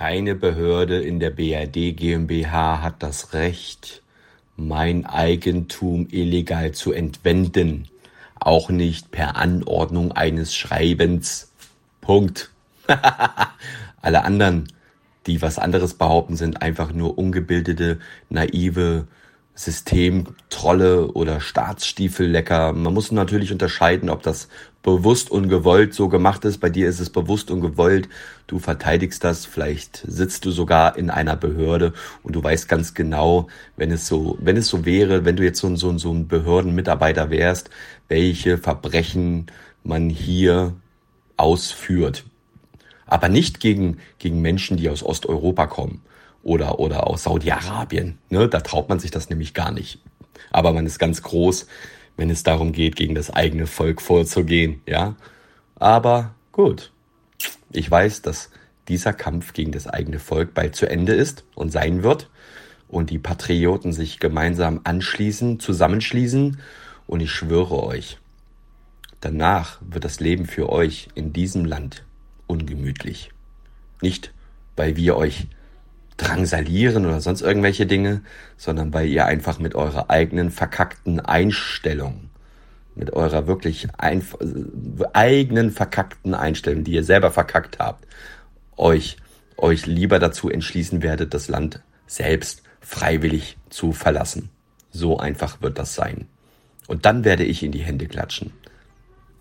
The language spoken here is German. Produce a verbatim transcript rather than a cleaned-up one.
Keine Behörde in der B R D GmbH hat das Recht, mein Eigentum illegal zu entwenden. Auch nicht per Anordnung eines Schreibens. Punkt. Alle anderen, die was anderes behaupten, sind einfach nur ungebildete, naive Systemtrolle oder Staatsstiefellecker. Man muss natürlich unterscheiden, ob das bewusst und gewollt so gemacht ist. Bei dir ist es bewusst und gewollt. Du verteidigst das. Vielleicht sitzt du sogar in einer Behörde und du weißt ganz genau, wenn es so, wenn es so wäre, wenn du jetzt so ein, so ein, so ein Behördenmitarbeiter wärst, welche Verbrechen man hier ausführt. Aber nicht gegen, gegen Menschen, die aus Osteuropa kommen oder, oder aus Saudi-Arabien. Ne? Da traut man sich das nämlich gar nicht. Aber man ist ganz groß, wenn es darum geht, gegen das eigene Volk vorzugehen. Ja? Aber gut, ich weiß, dass dieser Kampf gegen das eigene Volk bald zu Ende ist und sein wird und die Patrioten sich gemeinsam anschließen, zusammenschließen. Und ich schwöre euch, danach wird das Leben für euch in diesem Land ungemütlich. Nicht, weil wir euch drangsalieren oder sonst irgendwelche Dinge, sondern weil ihr einfach mit eurer eigenen verkackten Einstellung, mit eurer wirklich einf- eigenen verkackten Einstellung, die ihr selber verkackt habt, euch, euch lieber dazu entschließen werdet, das Land selbst freiwillig zu verlassen. So einfach wird das sein. Und dann werde ich in die Hände klatschen.